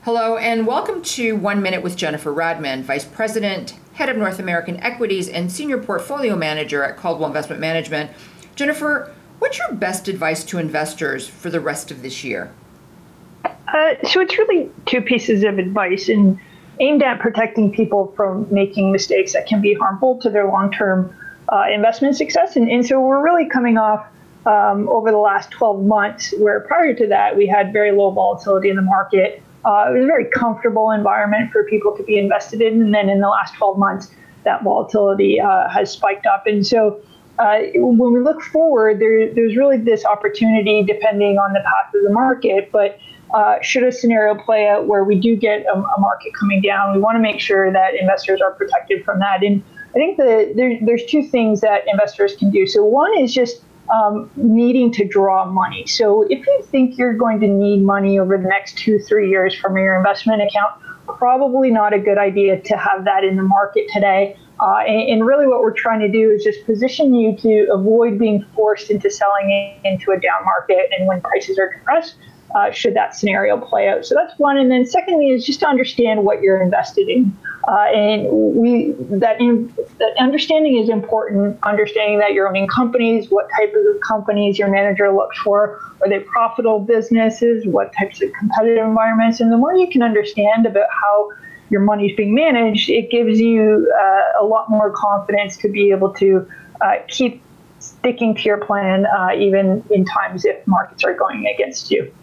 Hello, and welcome to 1 Minute with Jennifer Radman, Vice President, Head of North American Equities, and Senior Portfolio Manager at Caldwell Investment Management. Jennifer, what's your best advice to investors for the rest of this year? So it's really two pieces of advice and aimed at protecting people from making mistakes that can be harmful to their long-term investment success. And so we're really coming off over the last 12 months, where prior to that, we had very low volatility in the market. It was a very comfortable environment for people to be invested in. And then in the last 12 months, that volatility has spiked up. And so when we look forward, there's really this opportunity depending on the path of the market. But should a scenario play out where we do get a market coming down, we want to make sure that investors are protected from that. And I think there's two things that investors can do. So one is just needing to draw money. So if you think you're going to need money over the next 2-3 years from your investment account, probably not a good idea to have that in the market today. And really what we're trying to do is just position you to avoid being forced into selling into a down market and when prices are depressed, should that scenario play out. So that's one. And then secondly is just to understand what you're invested in. That understanding is important, understanding that you're owning companies, what type of companies your manager looks for. Are they profitable businesses? What types of competitive environments? And the more you can understand about how your money is being managed, it gives you a lot more confidence to be able to keep sticking to your plan, even in times if markets are going against you.